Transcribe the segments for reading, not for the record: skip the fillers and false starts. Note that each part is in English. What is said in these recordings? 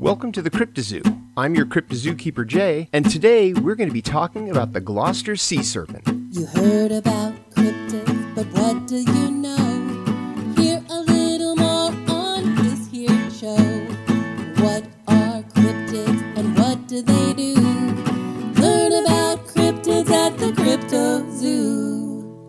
Welcome to the Cryptozoo. I'm your Cryptozookeeper Jay, and today we're going to be talking about the Gloucester sea serpent. You heard about cryptids, but what do you know? Hear a little more on this here show. What are cryptids and what do they do? Learn about cryptids at the Cryptozoo.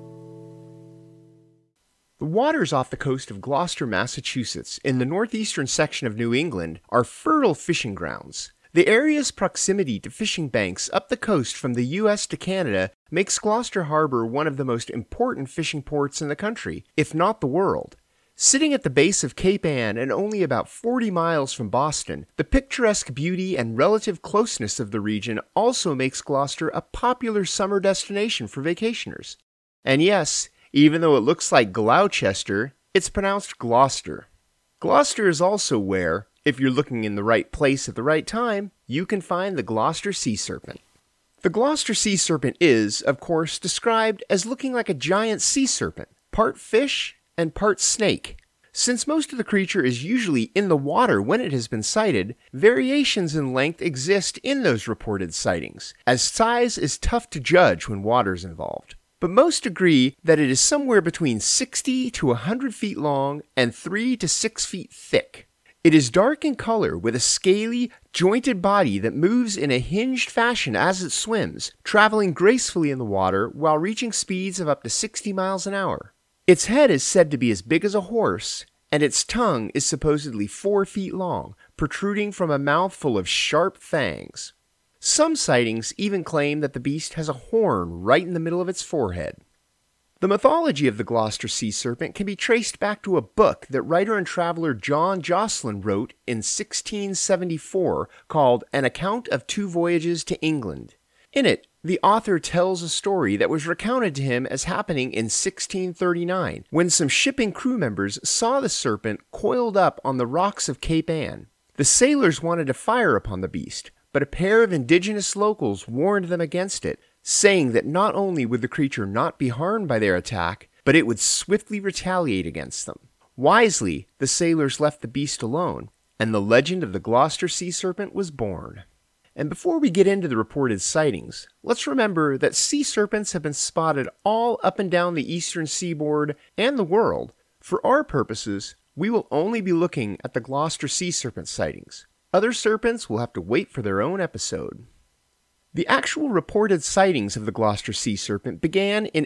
The waters off the coast of Gloucester, Massachusetts, in the northeastern section of New England, are fertile fishing grounds. The area's proximity to fishing banks up the coast from the U.S. to Canada makes Gloucester Harbor one of the most important fishing ports in the country, if not the world. Sitting at the base of Cape Ann and only about 40 miles from Boston, the picturesque beauty and relative closeness of the region also makes Gloucester a popular summer destination for vacationers. And yes, even though it looks like Gloucester, it's pronounced Gloucester. Gloucester is also where, if you're looking in the right place at the right time, you can find the Gloucester sea serpent. The Gloucester sea serpent is, of course, described as looking like a giant sea serpent, part fish and part snake. Since most of the creature is usually in the water when it has been sighted, variations in length exist in those reported sightings, as size is tough to judge when water is involved. But most agree that it is somewhere between 60 to 100 feet long and 3 to 6 feet thick. It is dark in color with a scaly, jointed body that moves in a hinged fashion as it swims, traveling gracefully in the water while reaching speeds of up to 60 miles an hour. Its head is said to be as big as a horse, and its tongue is supposedly 4 feet long, protruding from a mouth full of sharp fangs. Some sightings even claim that the beast has a horn right in the middle of its forehead. The mythology of the Gloucester sea serpent can be traced back to a book that writer and traveler John Jocelyn wrote in 1674 called An Account of Two Voyages to England. In it, the author tells a story that was recounted to him as happening in 1639, when some shipping crew members saw the serpent coiled up on the rocks of Cape Ann. The sailors wanted to fire upon the beast, but a pair of indigenous locals warned them against it, saying that not only would the creature not be harmed by their attack, but it would swiftly retaliate against them. Wisely, the sailors left the beast alone, and the legend of the Gloucester sea serpent was born. And before we get into the reported sightings, let's remember that sea serpents have been spotted all up and down the eastern seaboard and the world. For our purposes, we will only be looking at the Gloucester sea serpent sightings. Other serpents will have to wait for their own episode. The actual reported sightings of the Gloucester sea serpent began in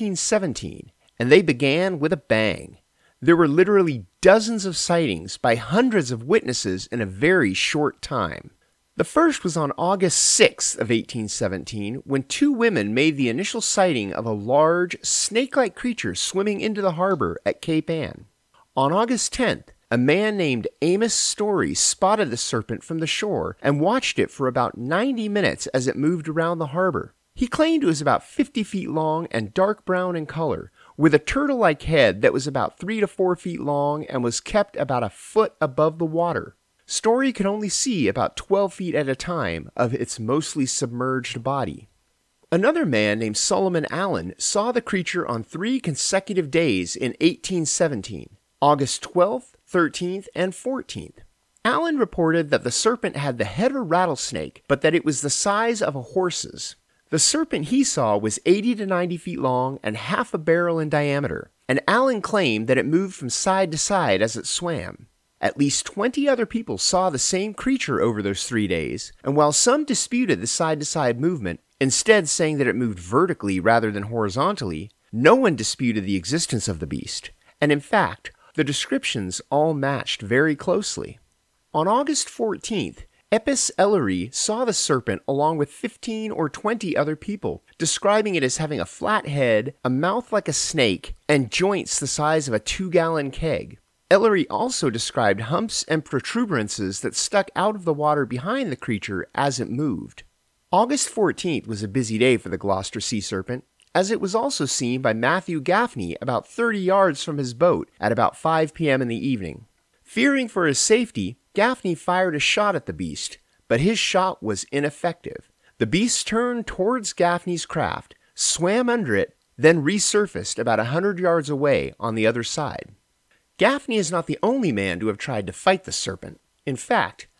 1817, and they began with a bang. There were literally dozens of sightings by hundreds of witnesses in a very short time. The first was on August 6th of 1817, when two women made the initial sighting of a large, snake-like creature swimming into the harbor at Cape Ann. On August 10th, a man named Amos Story spotted the serpent from the shore and watched it for about 90 minutes as it moved around the harbor. He claimed it was about 50 feet long and dark brown in color, with a turtle-like head that was about 3 to 4 feet long and was kept about a foot above the water. Story could only see about 12 feet at a time of its mostly submerged body. Another man named Solomon Allen saw the creature on 3 consecutive days in 1817, August 12th, 13th, and 14th. Allen reported that the serpent had the head of a rattlesnake, but that it was the size of a horse's. The serpent he saw was 80 to 90 feet long and half a barrel in diameter, and Allen claimed that it moved from side to side as it swam. At least 20 other people saw the same creature over those 3 days, and while some disputed the side-to-side movement, instead saying that it moved vertically rather than horizontally, no one disputed the existence of the beast, and in fact, the descriptions all matched very closely. On August 14th, Epis Ellery saw the serpent along with 15 or 20 other people, describing it as having a flat head, a mouth like a snake, and joints the size of a 2-gallon keg. Ellery also described humps and protuberances that stuck out of the water behind the creature as it moved. August 14th was a busy day for the Gloucester sea serpent, as it was also seen by Matthew Gaffney about 30 yards from his boat at about 5 p.m. in the evening. Fearing for his safety, Gaffney fired a shot at the beast, but his shot was ineffective. The beast turned towards Gaffney's craft, swam under it, then resurfaced about 100 yards away on the other side. Gaffney is not the only man to have tried to fight the serpent. In fact,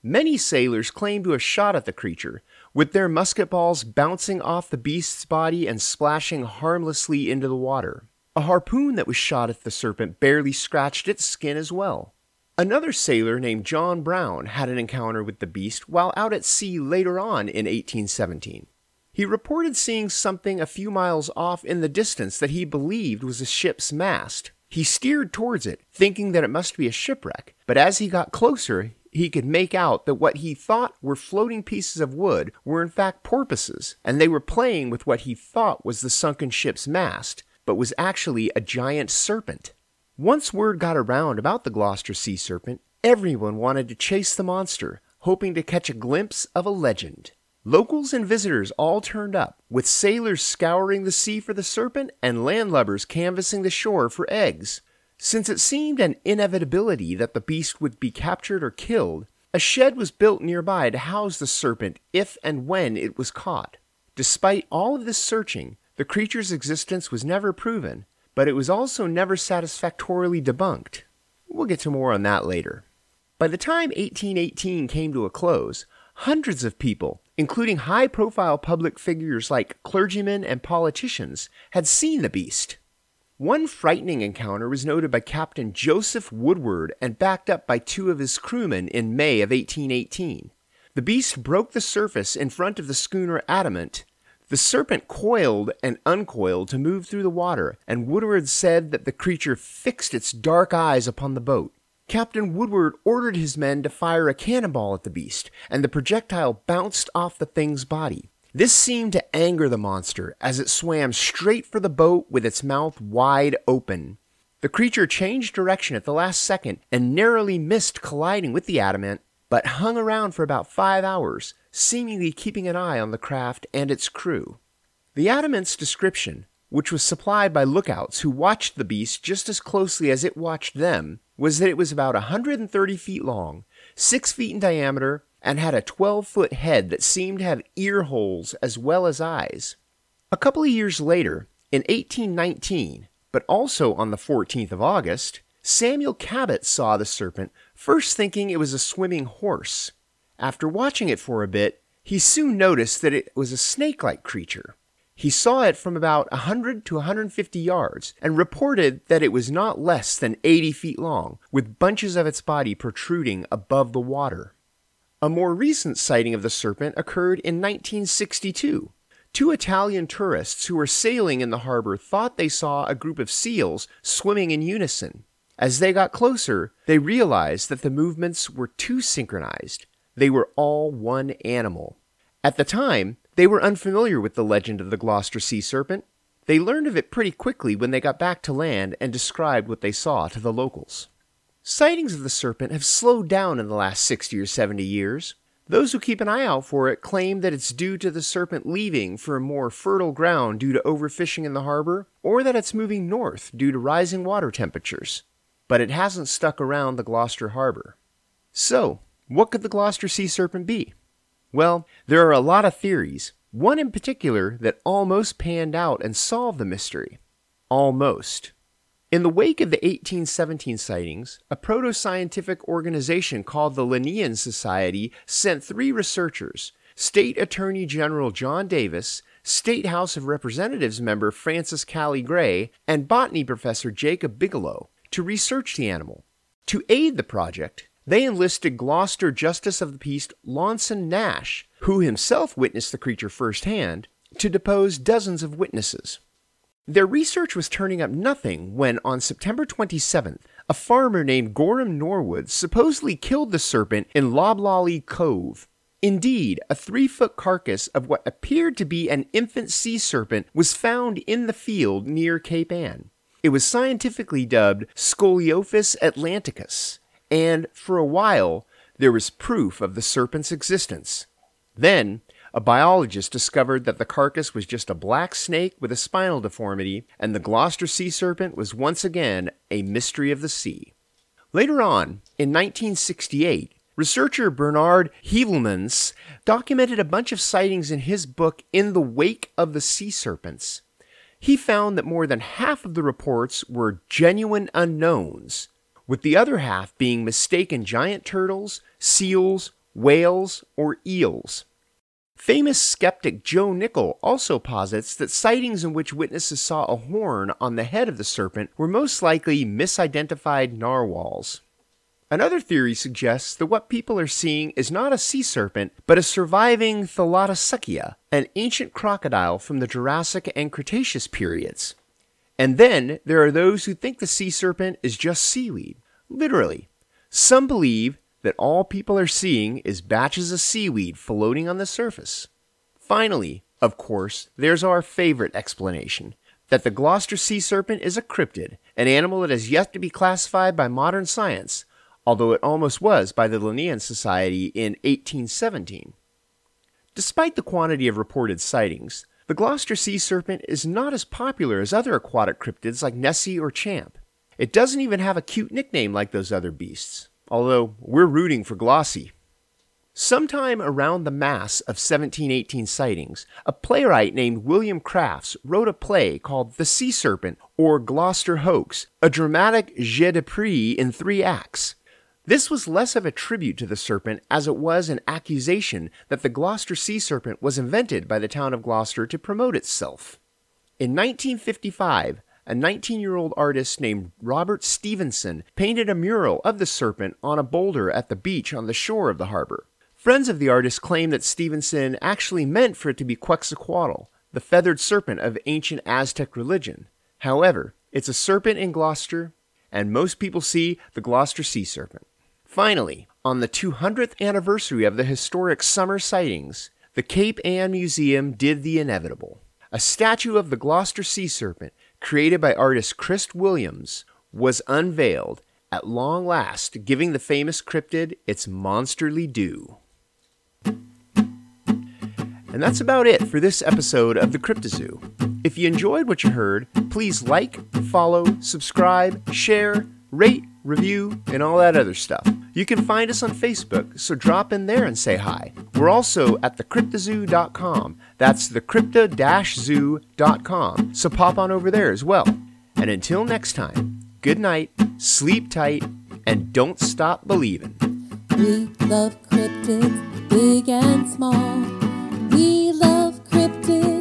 Many sailors claim to have shot at the creature, with their musket balls bouncing off the beast's body and splashing harmlessly into the water. A harpoon that was shot at the serpent barely scratched its skin as well. Another sailor named John Brown had an encounter with the beast while out at sea later on in 1817. He reported seeing something a few miles off in the distance that he believed was a ship's mast. He steered towards it, thinking that it must be a shipwreck, but as he got closer, he could make out that what he thought were floating pieces of wood were in fact porpoises, and they were playing with what he thought was the sunken ship's mast, but was actually a giant serpent. Once word got around about the Gloucester sea serpent, everyone wanted to chase the monster, hoping to catch a glimpse of a legend. Locals and visitors all turned up, with sailors scouring the sea for the serpent and landlubbers canvassing the shore for eggs. Since it seemed an inevitability that the beast would be captured or killed, a shed was built nearby to house the serpent if and when it was caught. Despite all of this searching, the creature's existence was never proven, but it was also never satisfactorily debunked. We'll get to more on that later. By the time 1818 came to a close, hundreds of people, including high-profile public figures like clergymen and politicians, had seen the beast. One frightening encounter was noted by Captain Joseph Woodward and backed up by two of his crewmen in May of 1818. The beast broke the surface in front of the schooner Adamant. The serpent coiled and uncoiled to move through the water, and Woodward said that the creature fixed its dark eyes upon the boat. Captain Woodward ordered his men to fire a cannonball at the beast, and the projectile bounced off the thing's body. This seemed to anger the monster as it swam straight for the boat with its mouth wide open. The creature changed direction at the last second and narrowly missed colliding with the Adamant, but hung around for about 5 hours, seemingly keeping an eye on the craft and its crew. The Adamant's description, which was supplied by lookouts who watched the beast just as closely as it watched them, was that it was about 130 feet long, 6 feet in diameter, and had a 12-foot head that seemed to have ear holes as well as eyes. A couple of years later, in 1819, but also on the 14th of August, Samuel Cabot saw the serpent, first thinking it was a swimming horse. After watching it for a bit, he soon noticed that it was a snake-like creature. He saw it from about 100 to 150 yards and reported that it was not less than 80 feet long, with bunches of its body protruding above the water. A more recent sighting of the serpent occurred in 1962. Two Italian tourists who were sailing in the harbor thought they saw a group of seals swimming in unison. As they got closer, they realized that the movements were too synchronized. They were all one animal. At the time, they were unfamiliar with the legend of the Gloucester sea serpent. They learned of it pretty quickly when they got back to land and described what they saw to the locals. Sightings of the serpent have slowed down in the last 60 or 70 years. Those who keep an eye out for it claim that it's due to the serpent leaving for a more fertile ground due to overfishing in the harbor, or that it's moving north due to rising water temperatures. But it hasn't stuck around the Gloucester harbor. So, what could the Gloucester sea serpent be? Well, there are a lot of theories, one in particular that almost panned out and solved the mystery. Almost. In the wake of the 1817 sightings, a proto-scientific organization called the Linnean Society sent 3 researchers, State Attorney General John Davis, State House of Representatives member Francis Cally Gray, and botany professor Jacob Bigelow, to research the animal. To aid the project, they enlisted Gloucester Justice of the Peace Launson Nash, who himself witnessed the creature firsthand, to depose dozens of witnesses. Their research was turning up nothing when, on September 27th, a farmer named Gorham Norwood supposedly killed the serpent in Loblolly Cove. Indeed, a 3-foot carcass of what appeared to be an infant sea serpent was found in the field near Cape Ann. It was scientifically dubbed Scoliophis atlanticus, and for a while, there was proof of the serpent's existence. Then, a biologist discovered that the carcass was just a black snake with a spinal deformity, and the Gloucester sea serpent was once again a mystery of the sea. Later on, in 1968, researcher Bernard Heuvelmans documented a bunch of sightings in his book In the Wake of the Sea Serpents. He found that more than half of the reports were genuine unknowns, with the other half being mistaken giant turtles, seals, whales, or eels. Famous skeptic Joe Nickell also posits that sightings in which witnesses saw a horn on the head of the serpent were most likely misidentified narwhals. Another theory suggests that what people are seeing is not a sea serpent, but a surviving Thalattosuchia, an ancient crocodile from the Jurassic and Cretaceous periods. And then there are those who think the sea serpent is just seaweed. Literally. Some believe that all people are seeing is batches of seaweed floating on the surface. Finally, of course, there's our favorite explanation, that the Gloucester sea serpent is a cryptid, an animal that has yet to be classified by modern science, although it almost was by the Linnean Society in 1817. Despite the quantity of reported sightings, the Gloucester sea serpent is not as popular as other aquatic cryptids like Nessie or Champ. It doesn't even have a cute nickname like those other beasts, although we're rooting for Glossy. Sometime around the mass of 1718 sightings, a playwright named William Crafts wrote a play called The Sea Serpent, or Gloucester Hoax, a dramatic jeu de prise in 3 acts. This was less of a tribute to the serpent as it was an accusation that the Gloucester sea serpent was invented by the town of Gloucester to promote itself. In 1955, a 19-year-old artist named Robert Stevenson painted a mural of the serpent on a boulder at the beach on the shore of the harbor. Friends of the artist claim that Stevenson actually meant for it to be Quetzalcoatl, the feathered serpent of ancient Aztec religion. However, it's a serpent in Gloucester, and most people see the Gloucester sea serpent. Finally, on the 200th anniversary of the historic summer sightings, the Cape Ann Museum did the inevitable. A statue of the Gloucester sea serpent, created by artist Chris Williams, was unveiled, at long last giving the famous cryptid its monsterly due. And that's about it for this episode of the Cryptozoo. If you enjoyed what you heard, please like, follow, subscribe, share, rate, review, and all that other stuff. You can find us on Facebook, so drop in there and say hi. We're also at thecryptozoo.com. That's thecrypto-zoo.com, so pop on over there as well. And until next time, good night, sleep tight, and don't stop believing. We love cryptids, big and small. We love cryptids.